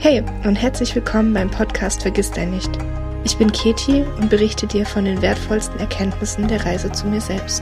Hey und herzlich willkommen beim Podcast Vergiss dein nicht. Ich bin Keti und berichte dir von den wertvollsten Erkenntnissen der Reise zu mir selbst.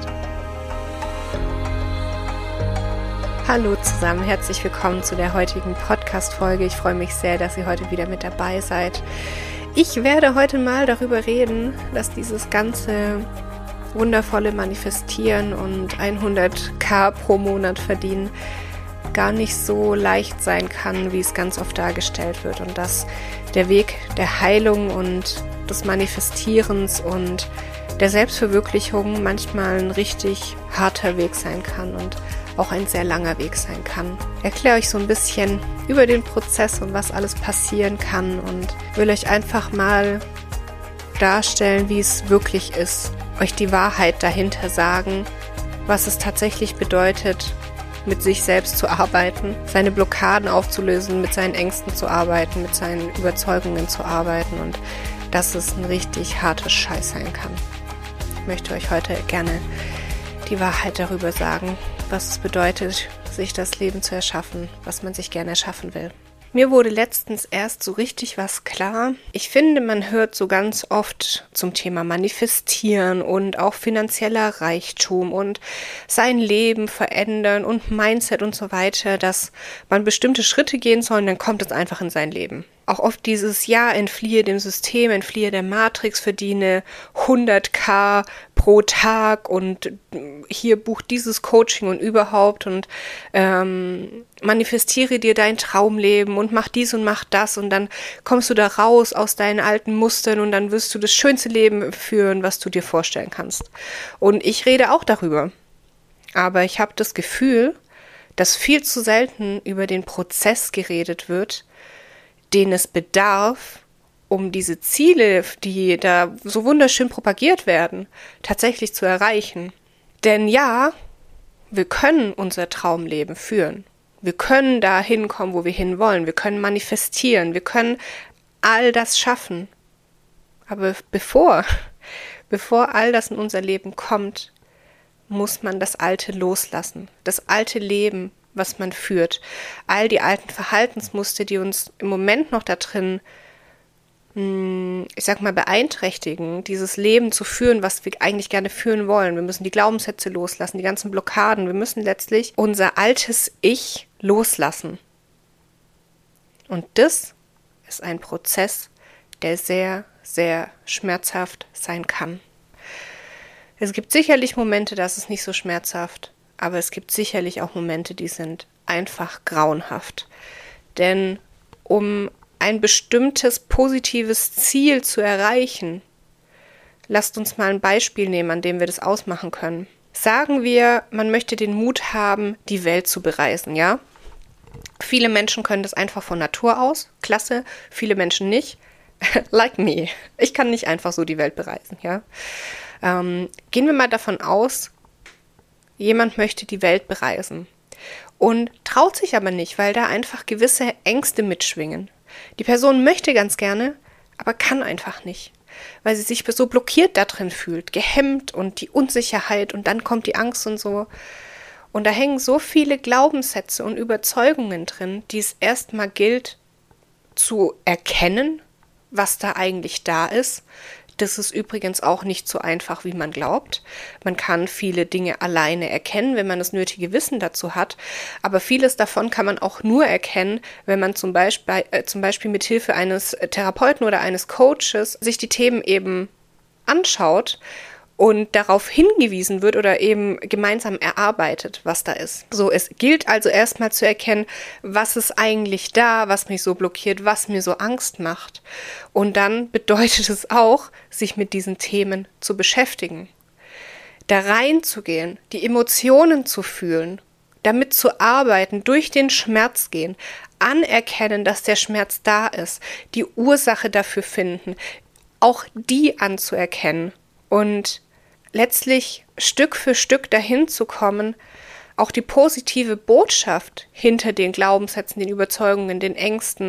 Hallo zusammen, herzlich willkommen zu der heutigen Podcast-Folge. Ich freue mich sehr, dass ihr heute wieder mit dabei seid. Ich werde heute mal darüber reden, dass dieses ganze wundervolle Manifestieren und 100.000 pro Monat verdienen gar nicht so leicht sein kann, wie es ganz oft dargestellt wird, und dass der Weg der Heilung und des Manifestierens und der Selbstverwirklichung manchmal ein richtig harter Weg sein kann und auch ein sehr langer Weg sein kann. Ich erkläre euch so ein bisschen über den Prozess und was alles passieren kann und will euch einfach mal darstellen, wie es wirklich ist, euch die Wahrheit dahinter sagen, was es tatsächlich bedeutet, mit sich selbst zu arbeiten, seine Blockaden aufzulösen, mit seinen Ängsten zu arbeiten, mit seinen Überzeugungen zu arbeiten und dass es ein richtig hartes Scheiß sein kann. Ich möchte euch heute gerne die Wahrheit darüber sagen, was es bedeutet, sich das Leben zu erschaffen, was man sich gerne erschaffen will. Mir wurde letztens erst so richtig was klar. Ich finde, man hört so ganz oft zum Thema Manifestieren und auch finanzieller Reichtum und sein Leben verändern und Mindset und so weiter, dass man bestimmte Schritte gehen soll und dann kommt es einfach in sein Leben. Auch oft dieses entfliehe dem System, entfliehe der Matrix, verdiene 100.000 pro Tag und hier buch dieses Coaching und überhaupt und manifestiere dir dein Traumleben und mach dies und mach das und dann kommst du da raus aus deinen alten Mustern und dann wirst du das schönste Leben führen, was du dir vorstellen kannst. Und ich rede auch darüber. Aber ich habe das Gefühl, dass viel zu selten über den Prozess geredet wird, den es bedarf, um diese Ziele, die da so wunderschön propagiert werden, tatsächlich zu erreichen. Denn ja, wir können unser Traumleben führen. Wir können da hinkommen, wo wir hinwollen. Wir können manifestieren. Wir können all das schaffen. Aber bevor all das in unser Leben kommt, muss man das Alte loslassen. Das alte Leben, was man führt. All die alten Verhaltensmuster, die uns im Moment noch da drin, beeinträchtigen, dieses Leben zu führen, was wir eigentlich gerne führen wollen. Wir müssen die Glaubenssätze loslassen, die ganzen Blockaden. Wir müssen letztlich unser altes Ich loslassen. Und das ist ein Prozess, der sehr, sehr schmerzhaft sein kann. Es gibt sicherlich Momente, da ist es nicht so schmerzhaft, aber es gibt sicherlich auch Momente, die sind einfach grauenhaft. Denn um ein bestimmtes positives Ziel zu erreichen, lasst uns mal ein Beispiel nehmen, an dem wir das ausmachen können. Sagen wir, man möchte den Mut haben, die Welt zu bereisen, ja? Viele Menschen können das einfach von Natur aus, klasse, viele Menschen nicht. Like me. Ich kann nicht einfach so die Welt bereisen, ja? Gehen wir mal davon aus, jemand möchte die Welt bereisen und traut sich aber nicht, weil da einfach gewisse Ängste mitschwingen. Die Person möchte ganz gerne, aber kann einfach nicht, weil sie sich so blockiert da drin fühlt, gehemmt und die Unsicherheit und dann kommt die Angst und so. Und da hängen so viele Glaubenssätze und Überzeugungen drin, die es erstmal gilt zu erkennen, was da eigentlich da ist. Das ist übrigens auch nicht so einfach, wie man glaubt. Man kann viele Dinge alleine erkennen, wenn man das nötige Wissen dazu hat. Aber vieles davon kann man auch nur erkennen, wenn man zum Beispiel mit Hilfe eines Therapeuten oder eines Coaches sich die Themen eben anschaut und darauf hingewiesen wird oder eben gemeinsam erarbeitet, was da ist. So, es gilt also erstmal zu erkennen, was ist eigentlich da, was mich so blockiert, was mir so Angst macht. Und dann bedeutet es auch, sich mit diesen Themen zu beschäftigen. Da reinzugehen, die Emotionen zu fühlen, damit zu arbeiten, durch den Schmerz gehen, anerkennen, dass der Schmerz da ist, die Ursache dafür finden, auch die anzuerkennen und letztlich Stück für Stück dahin zu kommen, auch die positive Botschaft hinter den Glaubenssätzen, den Überzeugungen, den Ängsten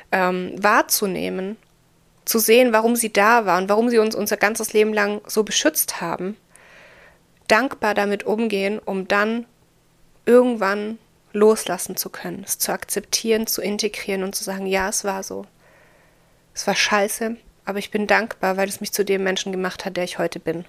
wahrzunehmen, zu sehen, warum sie da waren, warum sie uns unser ganzes Leben lang so beschützt haben, dankbar damit umgehen, um dann irgendwann loslassen zu können, es zu akzeptieren, zu integrieren und zu sagen, ja, es war so. Es war scheiße, aber ich bin dankbar, weil es mich zu dem Menschen gemacht hat, der ich heute bin.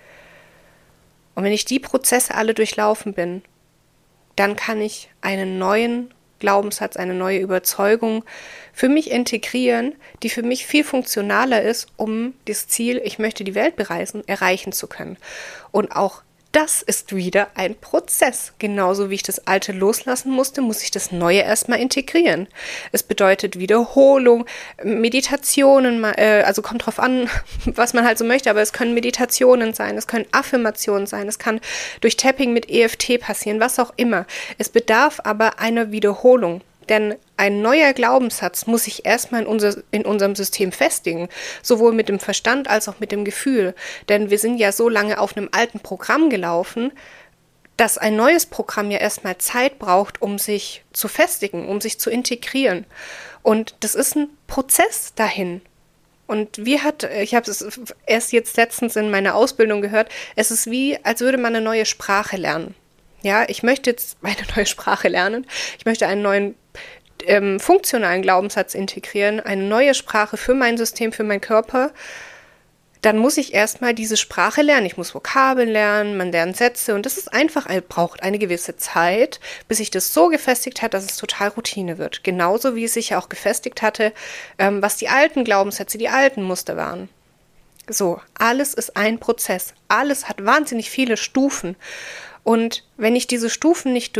Und wenn ich die Prozesse alle durchlaufen bin, dann kann ich einen neuen Glaubenssatz, eine neue Überzeugung für mich integrieren, die für mich viel funktionaler ist, um das Ziel, ich möchte die Welt bereisen, erreichen zu können. Und auch das ist wieder ein Prozess. Genauso wie ich das Alte loslassen musste, muss ich das Neue erstmal integrieren. Es bedeutet Wiederholung, Meditationen, also kommt drauf an, was man halt so möchte, aber es können Meditationen sein, es können Affirmationen sein, es kann durch Tapping mit EFT passieren, was auch immer. Es bedarf aber einer Wiederholung. Denn ein neuer Glaubenssatz muss sich erstmal in unserem System festigen, sowohl mit dem Verstand als auch mit dem Gefühl. Denn wir sind ja so lange auf einem alten Programm gelaufen, dass ein neues Programm ja erstmal Zeit braucht, um sich zu festigen, um sich zu integrieren. Und das ist ein Prozess dahin. Und ich habe es erst jetzt letztens in meiner Ausbildung gehört, es ist wie, als würde man eine neue Sprache lernen. Ja, ich möchte jetzt eine neue Sprache lernen. Ich möchte einen neuen funktionalen Glaubenssatz integrieren, eine neue Sprache für mein System, für meinen Körper. Dann muss ich erstmal diese Sprache lernen. Ich muss Vokabeln lernen, man lernt Sätze und das ist einfach, braucht eine gewisse Zeit, bis sich das so gefestigt hat, dass es total Routine wird. Genauso wie es sich ja auch gefestigt hatte, was die alten Glaubenssätze, die alten Muster waren. So, alles ist ein Prozess. Alles hat wahnsinnig viele Stufen. Und wenn ich diese Stufen nicht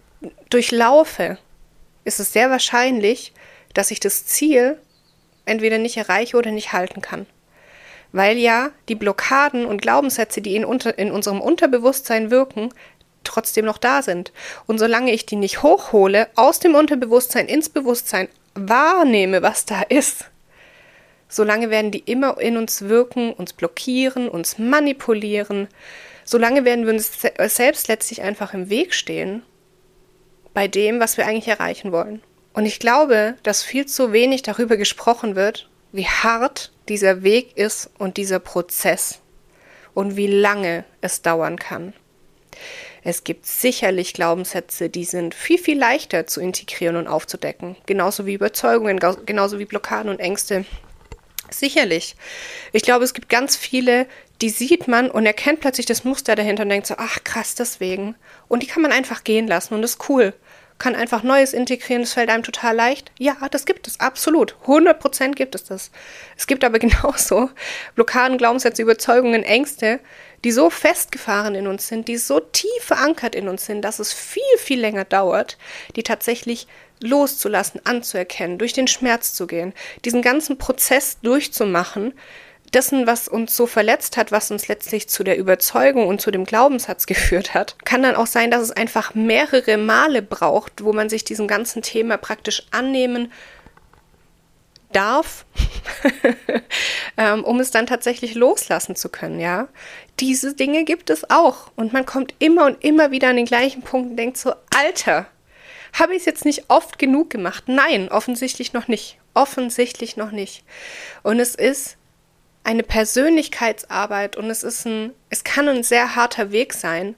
durchlaufe, ist es sehr wahrscheinlich, dass ich das Ziel entweder nicht erreiche oder nicht halten kann. Weil ja die Blockaden und Glaubenssätze, die in unserem Unterbewusstsein wirken, trotzdem noch da sind. Und solange ich die nicht hochhole, aus dem Unterbewusstsein ins Bewusstsein wahrnehme, was da ist, solange werden die immer in uns wirken, uns blockieren, uns manipulieren. Solange werden wir uns selbst letztlich einfach im Weg stehen bei dem, was wir eigentlich erreichen wollen. Und ich glaube, dass viel zu wenig darüber gesprochen wird, wie hart dieser Weg ist und dieser Prozess und wie lange es dauern kann. Es gibt sicherlich Glaubenssätze, die sind viel, viel leichter zu integrieren und aufzudecken. Genauso wie Überzeugungen, genauso wie Blockaden und Ängste. Sicherlich. Ich glaube, es gibt ganz viele, die sieht man und erkennt plötzlich das Muster dahinter und denkt so, ach krass, deswegen. Und die kann man einfach gehen lassen und das ist cool. Kann einfach Neues integrieren, das fällt einem total leicht. Ja, das gibt es, absolut. 100% gibt es das. Es gibt aber genauso Blockaden, Glaubenssätze, Überzeugungen, Ängste, die so festgefahren in uns sind, die so tief verankert in uns sind, dass es viel, viel länger dauert, die tatsächlich loszulassen, anzuerkennen, durch den Schmerz zu gehen, diesen ganzen Prozess durchzumachen, dessen, was uns so verletzt hat, was uns letztlich zu der Überzeugung und zu dem Glaubenssatz geführt hat, kann dann auch sein, dass es einfach mehrere Male braucht, wo man sich diesem ganzen Thema praktisch annehmen darf, um es dann tatsächlich loslassen zu können, ja. Diese Dinge gibt es auch und man kommt immer und immer wieder an den gleichen Punkt und denkt so, Alter, habe ich es jetzt nicht oft genug gemacht? Nein, offensichtlich noch nicht. Offensichtlich noch nicht. Und es ist eine Persönlichkeitsarbeit und es kann ein sehr harter Weg sein,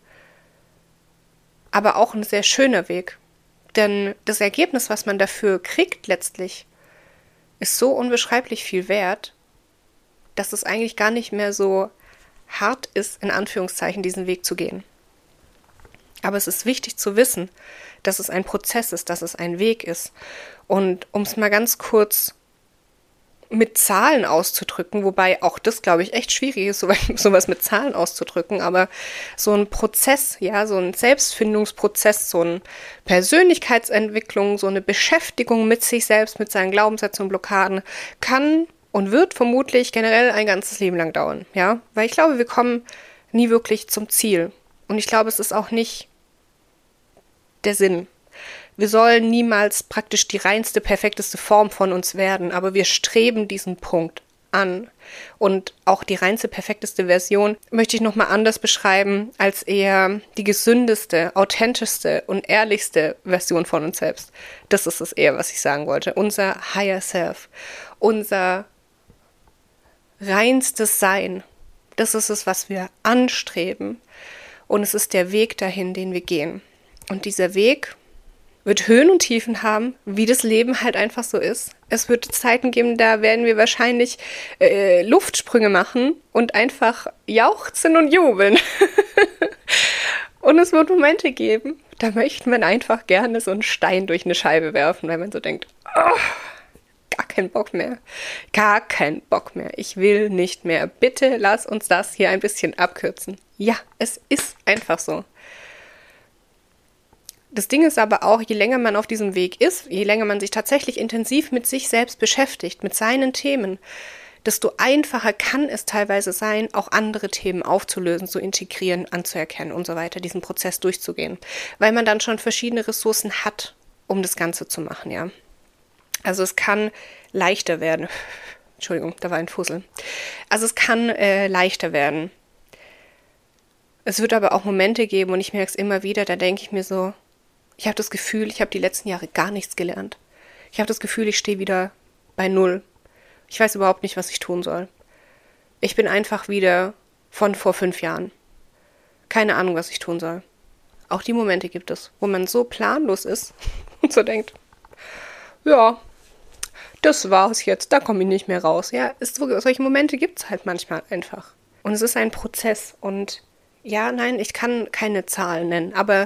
aber auch ein sehr schöner Weg. Denn das Ergebnis, was man dafür kriegt letztlich, ist so unbeschreiblich viel wert, dass es eigentlich gar nicht mehr so hart ist, in Anführungszeichen, diesen Weg zu gehen. Aber es ist wichtig zu wissen, dass es ein Prozess ist, dass es ein Weg ist. Und um es mal ganz kurz mit Zahlen auszudrücken, wobei auch das, glaube ich, echt schwierig ist, sowas mit Zahlen auszudrücken, aber so ein Prozess, ja, so ein Selbstfindungsprozess, so eine Persönlichkeitsentwicklung, so eine Beschäftigung mit sich selbst, mit seinen Glaubenssätzen und Blockaden, kann und wird vermutlich generell ein ganzes Leben lang dauern, ja, weil ich glaube, wir kommen nie wirklich zum Ziel und ich glaube, es ist auch nicht der Sinn. Wir sollen niemals praktisch die reinste, perfekteste Form von uns werden, aber wir streben diesen Punkt an. Und auch die reinste, perfekteste Version möchte ich nochmal anders beschreiben als eher die gesündeste, authentischste und ehrlichste Version von uns selbst. Das ist es eher, was ich sagen wollte. Unser Higher Self, unser reinstes Sein, das ist es, was wir anstreben. Und es ist der Weg dahin, den wir gehen. Und dieser Weg, wird Höhen und Tiefen haben, wie das Leben halt einfach so ist. Es wird Zeiten geben, da werden wir wahrscheinlich Luftsprünge machen und einfach jauchzen und jubeln. Und es wird Momente geben, da möchte man einfach gerne so einen Stein durch eine Scheibe werfen, weil man so denkt, oh, gar keinen Bock mehr. Gar keinen Bock mehr. Ich will nicht mehr. Bitte lass uns das hier ein bisschen abkürzen. Ja, es ist einfach so. Das Ding ist aber auch, je länger man auf diesem Weg ist, je länger man sich tatsächlich intensiv mit sich selbst beschäftigt, mit seinen Themen, desto einfacher kann es teilweise sein, auch andere Themen aufzulösen, zu integrieren, anzuerkennen und so weiter, diesen Prozess durchzugehen. Weil man dann schon verschiedene Ressourcen hat, um das Ganze zu machen, ja. Also es kann leichter werden. Entschuldigung, da war ein Fussel. Also es kann leichter werden. Es wird aber auch Momente geben und ich merke es immer wieder, da denke ich mir so, ich habe das Gefühl, ich habe die letzten Jahre gar nichts gelernt. Ich habe das Gefühl, ich stehe wieder bei Null. Ich weiß überhaupt nicht, was ich tun soll. Ich bin einfach wieder von vor 5 Jahren. Keine Ahnung, was ich tun soll. Auch die Momente gibt es, wo man so planlos ist und so denkt, ja, das war's jetzt, da komme ich nicht mehr raus. Ja, solche Momente gibt es halt manchmal einfach. Und es ist ein Prozess. Und ja, nein, ich kann keine Zahlen nennen, aber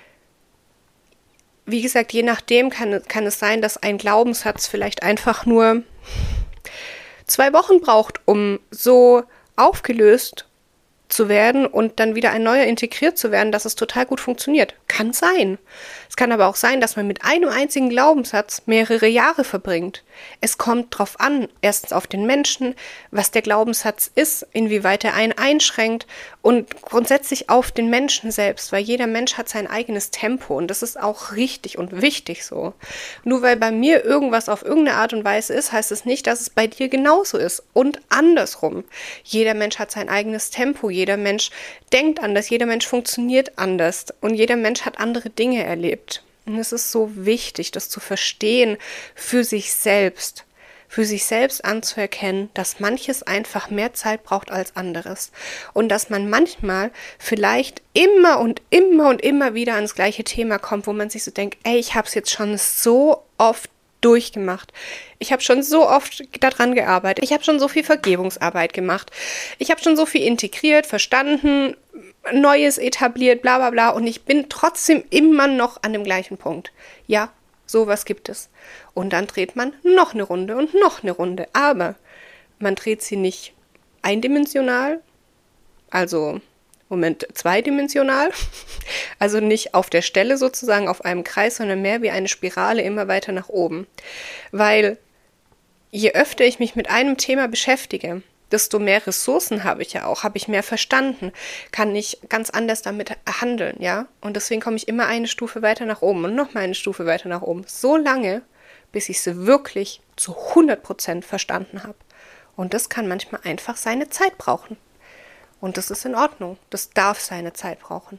wie gesagt, je nachdem kann es sein, dass ein Glaubenssatz vielleicht einfach nur 2 Wochen braucht, um so aufgelöst zu werden und dann wieder ein neuer integriert zu werden, dass es total gut funktioniert. Kann sein. Es kann aber auch sein, dass man mit einem einzigen Glaubenssatz mehrere Jahre verbringt. Es kommt drauf an, erstens auf den Menschen, was der Glaubenssatz ist, inwieweit er einen einschränkt und grundsätzlich auf den Menschen selbst, weil jeder Mensch hat sein eigenes Tempo und das ist auch richtig und wichtig so. Nur weil bei mir irgendwas auf irgendeine Art und Weise ist, heißt es nicht, dass es bei dir genauso ist und andersrum. Jeder Mensch hat sein eigenes Tempo, jeder Mensch denkt anders, jeder Mensch funktioniert anders und jeder Mensch hat andere Dinge erlebt. Und es ist so wichtig, das zu verstehen für sich selbst anzuerkennen, dass manches einfach mehr Zeit braucht als anderes und dass man manchmal vielleicht immer und immer und immer wieder ans gleiche Thema kommt, wo man sich so denkt, ey, ich habe es jetzt schon so oft durchgemacht. Ich habe schon so oft daran gearbeitet. Ich habe schon so viel Vergebungsarbeit gemacht. Ich habe schon so viel integriert, verstanden, Neues etabliert, bla bla bla. Und ich bin trotzdem immer noch an dem gleichen Punkt. Ja, sowas gibt es. Und dann dreht man noch eine Runde und noch eine Runde. Aber man dreht sie nicht eindimensional, also zweidimensional, also nicht auf der Stelle sozusagen auf einem Kreis, sondern mehr wie eine Spirale immer weiter nach oben. Weil je öfter ich mich mit einem Thema beschäftige, desto mehr Ressourcen habe ich ja auch, habe ich mehr verstanden, kann ich ganz anders damit handeln, ja. Und deswegen komme ich immer eine Stufe weiter nach oben und nochmal eine Stufe weiter nach oben. So lange, bis ich sie wirklich zu 100% verstanden habe. Und das kann manchmal einfach seine Zeit brauchen. Und das ist in Ordnung. Das darf seine Zeit brauchen.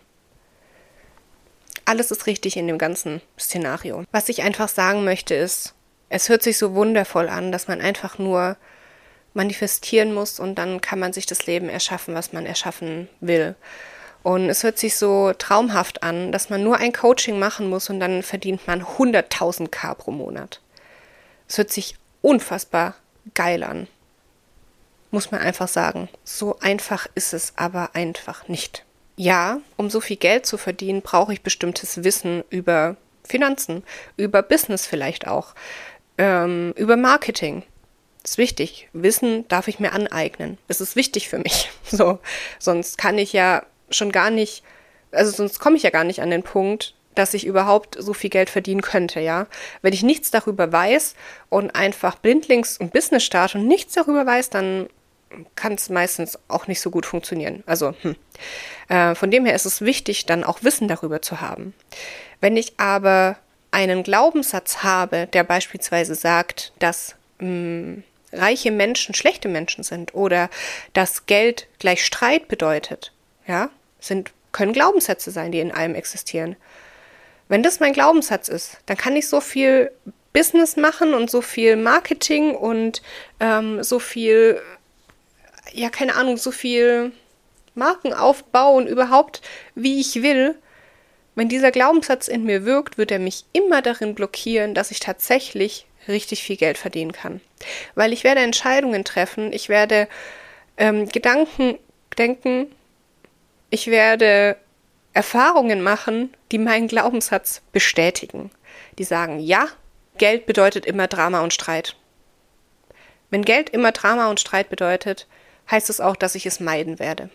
Alles ist richtig in dem ganzen Szenario. Was ich einfach sagen möchte ist, es hört sich so wundervoll an, dass man einfach nur manifestieren muss und dann kann man sich das Leben erschaffen, was man erschaffen will. Und es hört sich so traumhaft an, dass man nur ein Coaching machen muss und dann verdient man 100.000 K pro Monat. Es hört sich unfassbar geil an. Muss man einfach sagen. So einfach ist es aber einfach nicht. Ja, um so viel Geld zu verdienen, brauche ich bestimmtes Wissen über Finanzen, über Business vielleicht auch, über Marketing. Das ist wichtig. Wissen darf ich mir aneignen. Es ist wichtig für mich. So, sonst kann ich ja schon gar nicht, also sonst komme ich ja gar nicht an den Punkt, dass ich überhaupt so viel Geld verdienen könnte, ja. Wenn ich nichts darüber weiß und einfach blindlings ein Business starte und nichts darüber weiß, dann kann es meistens auch nicht so gut funktionieren. Also von dem her ist es wichtig, dann auch Wissen darüber zu haben. Wenn ich aber einen Glaubenssatz habe, der beispielsweise sagt, dass reiche Menschen schlechte Menschen sind oder dass Geld gleich Streit bedeutet, ja, können Glaubenssätze sein, die in einem existieren. Wenn das mein Glaubenssatz ist, dann kann ich so viel Business machen und so viel Marketing und so viel, ja, keine Ahnung, so viel Markenaufbau und überhaupt, wie ich will. Wenn dieser Glaubenssatz in mir wirkt, wird er mich immer darin blockieren, dass ich tatsächlich richtig viel Geld verdienen kann. Weil ich werde Entscheidungen treffen, ich werde Gedanken denken, ich werde Erfahrungen machen, die meinen Glaubenssatz bestätigen. Die sagen, ja, Geld bedeutet immer Drama und Streit. Wenn Geld immer Drama und Streit bedeutet, heißt es auch, dass ich es meiden werde.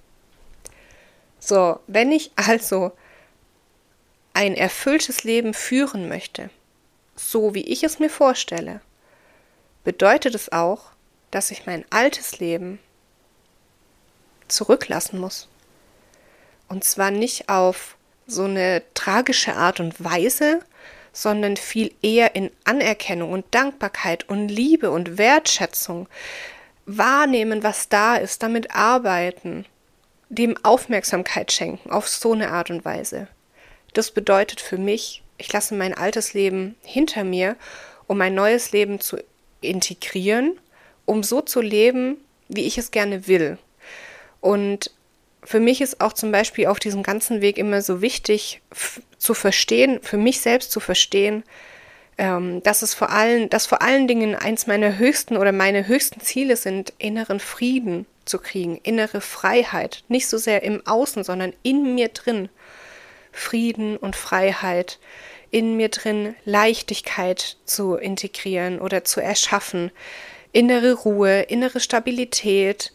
So, wenn ich also ein erfülltes Leben führen möchte, so wie ich es mir vorstelle, bedeutet es auch, dass ich mein altes Leben zurücklassen muss. Und zwar nicht auf so eine tragische Art und Weise, sondern viel eher in Anerkennung und Dankbarkeit und Liebe und Wertschätzung. Wahrnehmen, was da ist, damit arbeiten, dem Aufmerksamkeit schenken, auf so eine Art und Weise. Das bedeutet für mich, ich lasse mein altes Leben hinter mir, um mein neues Leben zu integrieren, um so zu leben, wie ich es gerne will. Und für mich ist auch zum Beispiel auf diesem ganzen Weg immer so wichtig zu verstehen, für mich selbst zu verstehen, dass vor allen Dingen eins meiner höchsten oder meine höchsten Ziele sind, inneren Frieden zu kriegen, innere Freiheit. Nicht so sehr im Außen, sondern in mir drin. Frieden und Freiheit, in mir drin Leichtigkeit zu integrieren oder zu erschaffen, innere Ruhe, innere Stabilität,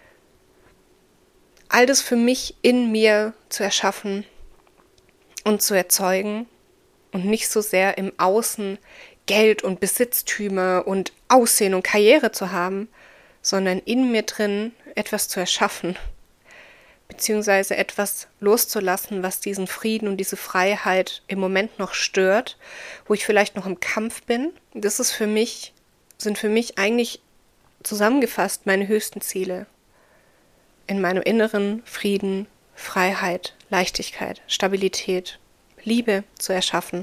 all das für mich in mir zu erschaffen und zu erzeugen und nicht so sehr im Außen Geld und Besitztümer und Aussehen und Karriere zu haben, sondern in mir drin etwas zu erschaffen, beziehungsweise etwas loszulassen, was diesen Frieden und diese Freiheit im Moment noch stört, wo ich vielleicht noch im Kampf bin. Das ist sind für mich eigentlich zusammengefasst meine höchsten Ziele. In meinem Inneren Frieden, Freiheit, Leichtigkeit, Stabilität, Liebe zu erschaffen.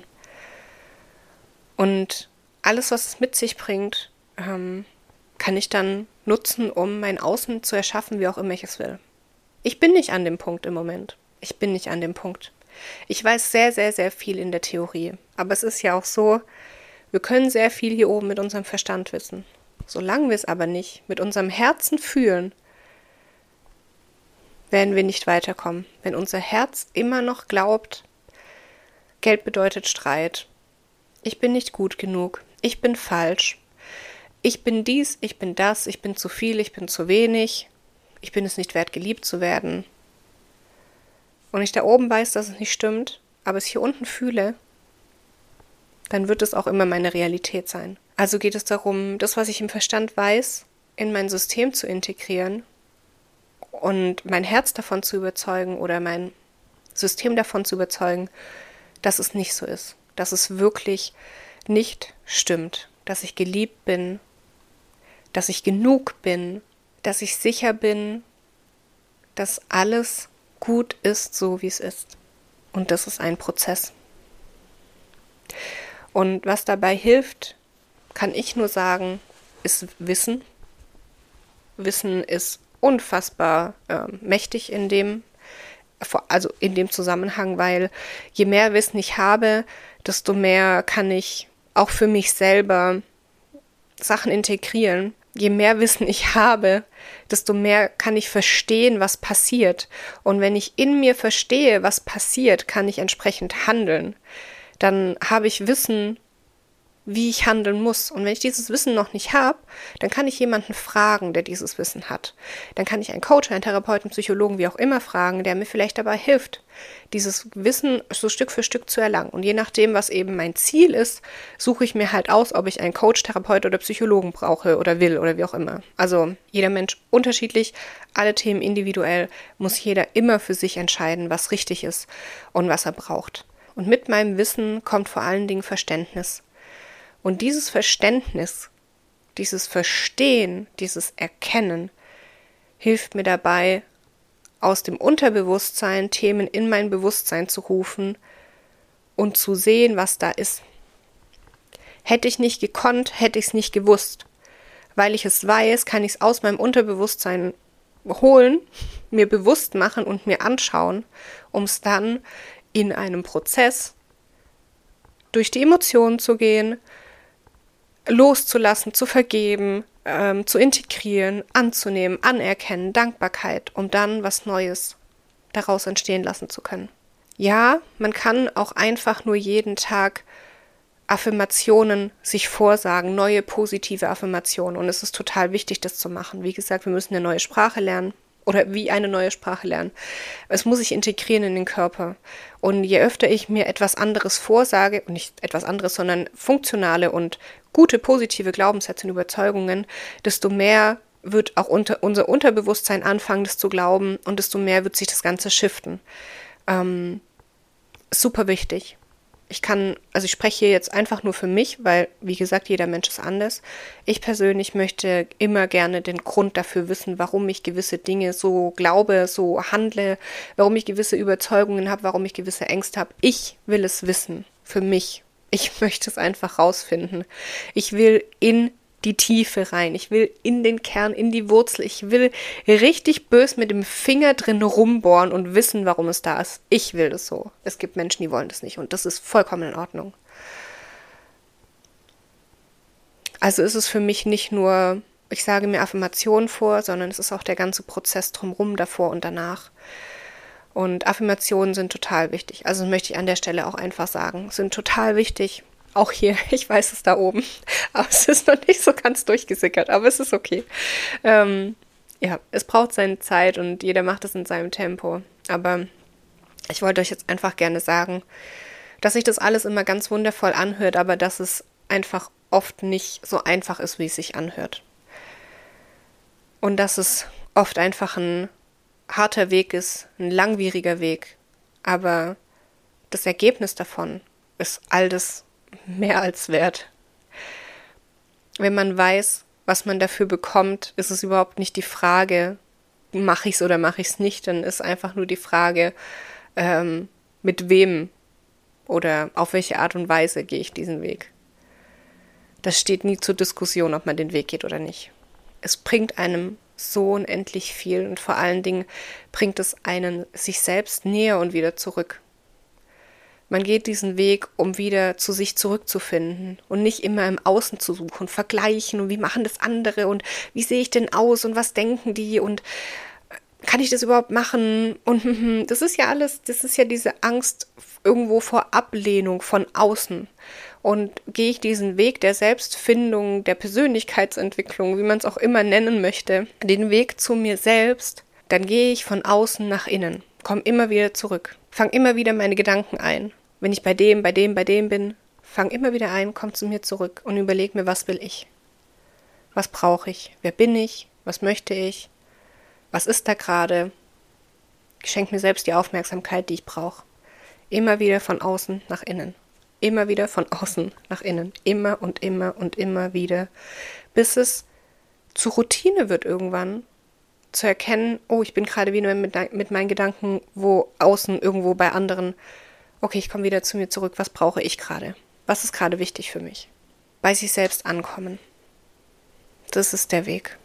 Und alles, was es mit sich bringt, kann ich dann nutzen, um mein Außen zu erschaffen, wie auch immer ich es will. Ich bin nicht an dem Punkt im Moment. Ich bin nicht an dem Punkt. Ich weiß sehr, sehr, sehr viel in der Theorie. Aber es ist ja auch so, wir können sehr viel hier oben mit unserem Verstand wissen. Solange wir es aber nicht mit unserem Herzen fühlen, werden wir nicht weiterkommen. Wenn unser Herz immer noch glaubt, Geld bedeutet Streit, ich bin nicht gut genug, ich bin falsch, ich bin dies, ich bin das, ich bin zu viel, ich bin zu wenig, ich bin es nicht wert, geliebt zu werden. Und ich da oben weiß, dass es nicht stimmt, aber es hier unten fühle, dann wird es auch immer meine Realität sein. Also geht es darum, das, was ich im Verstand weiß, in mein System zu integrieren und mein Herz davon zu überzeugen oder mein System davon zu überzeugen, dass es nicht so ist, dass es wirklich nicht stimmt, dass ich geliebt bin, dass ich genug bin, dass ich sicher bin, dass alles gut ist, so wie es ist. Und das ist ein Prozess. Und was dabei hilft, kann ich nur sagen, ist Wissen. Wissen ist unfassbar mächtig in dem Zusammenhang, weil je mehr Wissen ich habe, desto mehr kann ich auch für mich selber Sachen integrieren. Je mehr Wissen ich habe, desto mehr kann ich verstehen, was passiert. Und wenn ich in mir verstehe, was passiert, kann ich entsprechend handeln. Dann habe ich Wissen, wie ich handeln muss. Und wenn ich dieses Wissen noch nicht habe, dann kann ich jemanden fragen, der dieses Wissen hat. Dann kann ich einen Coach, einen Therapeuten, Psychologen, wie auch immer fragen, der mir vielleicht dabei hilft, dieses Wissen so Stück für Stück zu erlangen. Und je nachdem, was eben mein Ziel ist, suche ich mir halt aus, ob ich einen Coach, Therapeut oder Psychologen brauche oder will oder wie auch immer. Also jeder Mensch unterschiedlich, alle Themen individuell, muss jeder immer für sich entscheiden, was richtig ist und was er braucht. Und mit meinem Wissen kommt vor allen Dingen Verständnis. Und dieses Verständnis, dieses Verstehen, dieses Erkennen hilft mir dabei, aus dem Unterbewusstsein Themen in mein Bewusstsein zu rufen und zu sehen, was da ist. Hätte ich nicht gekonnt, hätte ich es nicht gewusst. Weil ich es weiß, kann ich es aus meinem Unterbewusstsein holen, mir bewusst machen und mir anschauen, um es dann in einem Prozess durch die Emotionen zu gehen, loszulassen, zu vergeben, zu integrieren, anzunehmen, anerkennen, Dankbarkeit, um dann was Neues daraus entstehen lassen zu können. Ja, man kann auch einfach nur jeden Tag Affirmationen sich vorsagen, neue positive Affirmationen. Und es ist total wichtig, das zu machen. Wie gesagt, wir müssen eine neue Sprache lernen oder wie eine neue Sprache lernen. Es muss sich integrieren in den Körper. Und je öfter ich mir etwas anderes vorsage, und nicht etwas anderes, sondern funktionale und gute, positive Glaubenssätze und Überzeugungen, desto mehr wird auch unser Unterbewusstsein anfangen, das zu glauben und desto mehr wird sich das Ganze shiften. Super wichtig. Ich spreche hier jetzt einfach nur für mich, weil, wie gesagt, jeder Mensch ist anders. Ich persönlich möchte immer gerne den Grund dafür wissen, warum ich gewisse Dinge so glaube, so handle, warum ich gewisse Überzeugungen habe, warum ich gewisse Ängste habe. Ich will es wissen, für mich. Ich möchte es einfach rausfinden. Ich will in die Tiefe rein. Ich will in den Kern, in die Wurzel. Ich will richtig bös mit dem Finger drin rumbohren und wissen, warum es da ist. Ich will das so. Es gibt Menschen, die wollen das nicht und das ist vollkommen in Ordnung. Also ist es für mich nicht nur, ich sage mir Affirmationen vor, sondern es ist auch der ganze Prozess drumherum, davor und danach. Und Affirmationen sind total wichtig. Also möchte ich an der Stelle auch einfach sagen, sind total wichtig. Auch hier, ich weiß es da oben, aber es ist noch nicht so ganz durchgesickert, aber es ist okay. Ja, es braucht seine Zeit und jeder macht es in seinem Tempo. Aber ich wollte euch jetzt einfach gerne sagen, dass sich das alles immer ganz wundervoll anhört, aber dass es einfach oft nicht so einfach ist, wie es sich anhört. Und dass es oft einfach ein harter Weg ist, ein langwieriger Weg, aber das Ergebnis davon ist all das mehr als wert. Wenn man weiß, was man dafür bekommt, ist es überhaupt nicht die Frage, mache ich es oder mache ich es nicht, dann ist einfach nur die Frage, mit wem oder auf welche Art und Weise gehe ich diesen Weg. Das steht nie zur Diskussion, ob man den Weg geht oder nicht. Es bringt einem so unendlich viel und vor allen Dingen bringt es einen sich selbst näher und wieder zurück. Man geht diesen Weg, um wieder zu sich zurückzufinden und nicht immer im Außen zu suchen, vergleichen und wie machen das andere und wie sehe ich denn aus und was denken die und kann ich das überhaupt machen und das ist ja alles, das ist ja diese Angst irgendwo vor Ablehnung von außen. Und gehe ich diesen Weg der Selbstfindung, der Persönlichkeitsentwicklung, wie man es auch immer nennen möchte, den Weg zu mir selbst, dann gehe ich von außen nach innen, komme immer wieder zurück. Fang immer wieder meine Gedanken ein. Wenn ich bei dem bin, fang immer wieder ein, komm zu mir zurück und überleg mir, was will ich? Was brauche ich? Wer bin ich? Was möchte ich? Was ist da gerade? Ich schenke mir selbst die Aufmerksamkeit, die ich brauche. Immer wieder von außen nach innen. Immer wieder von außen nach innen. Immer und immer und immer wieder. Bis es zur Routine wird irgendwann. Zu erkennen, oh, ich bin gerade wieder mit meinen Gedanken wo außen irgendwo bei anderen. Okay, ich komme wieder zu mir zurück. Was brauche ich gerade? Was ist gerade wichtig für mich? Bei sich selbst ankommen. Das ist der Weg.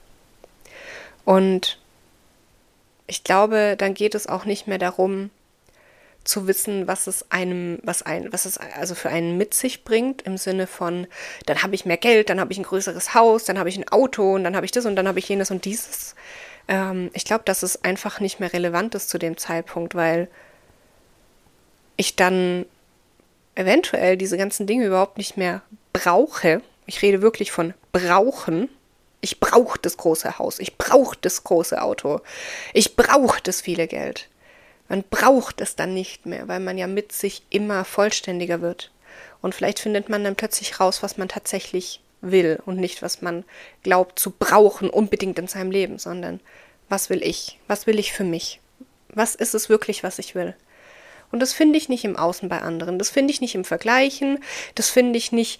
Und ich glaube, dann geht es auch nicht mehr darum, zu wissen, was es also für einen mit sich bringt, im Sinne von, dann habe ich mehr Geld, dann habe ich ein größeres Haus, dann habe ich ein Auto und dann habe ich das und dann habe ich jenes und dieses. Ich glaube, dass es einfach nicht mehr relevant ist zu dem Zeitpunkt, weil ich dann eventuell diese ganzen Dinge überhaupt nicht mehr brauche. Ich rede wirklich von brauchen. Ich brauche das große Haus, ich brauche das große Auto, ich brauche das viele Geld. Man braucht es dann nicht mehr, weil man ja mit sich immer vollständiger wird. Und vielleicht findet man dann plötzlich raus, was man tatsächlich will und nicht, was man glaubt zu brauchen unbedingt in seinem Leben, sondern was will ich? Was will ich für mich? Was ist es wirklich, was ich will? Und das finde ich nicht im Außen bei anderen, das finde ich nicht im Vergleichen, das finde ich nicht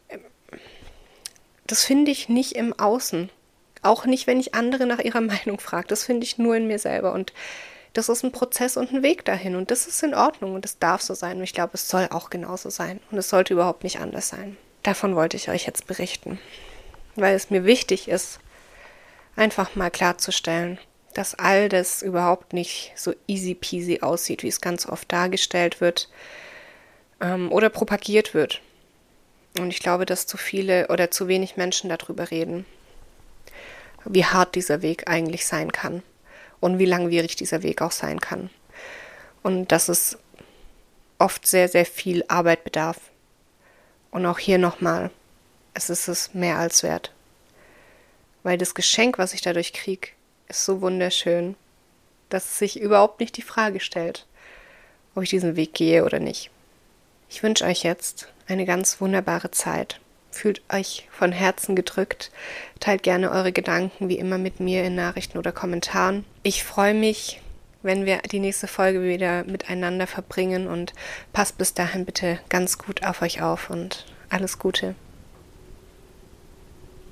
im Außen. Auch nicht, wenn ich andere nach ihrer Meinung frage. Das finde ich nur in mir selber. Und das ist ein Prozess und ein Weg dahin. Und das ist in Ordnung und das darf so sein. Und ich glaube, es soll auch genauso sein. Und es sollte überhaupt nicht anders sein. Davon wollte ich euch jetzt berichten. Weil es mir wichtig ist, einfach mal klarzustellen, dass all das überhaupt nicht so easy peasy aussieht, wie es ganz oft dargestellt wird oder propagiert wird. Und ich glaube, dass zu viele oder zu wenig Menschen darüber reden, wie hart dieser Weg eigentlich sein kann und wie langwierig dieser Weg auch sein kann. Und dass es oft sehr, sehr viel Arbeit bedarf. Und auch hier nochmal, es ist es mehr als wert. Weil das Geschenk, was ich dadurch kriege, ist so wunderschön, dass es sich überhaupt nicht die Frage stellt, ob ich diesen Weg gehe oder nicht. Ich wünsche euch jetzt eine ganz wunderbare Zeit. Fühlt euch von Herzen gedrückt. Teilt gerne eure Gedanken wie immer mit mir in Nachrichten oder Kommentaren. Ich freue mich, wenn wir die nächste Folge wieder miteinander verbringen und passt bis dahin bitte ganz gut auf euch auf und alles Gute.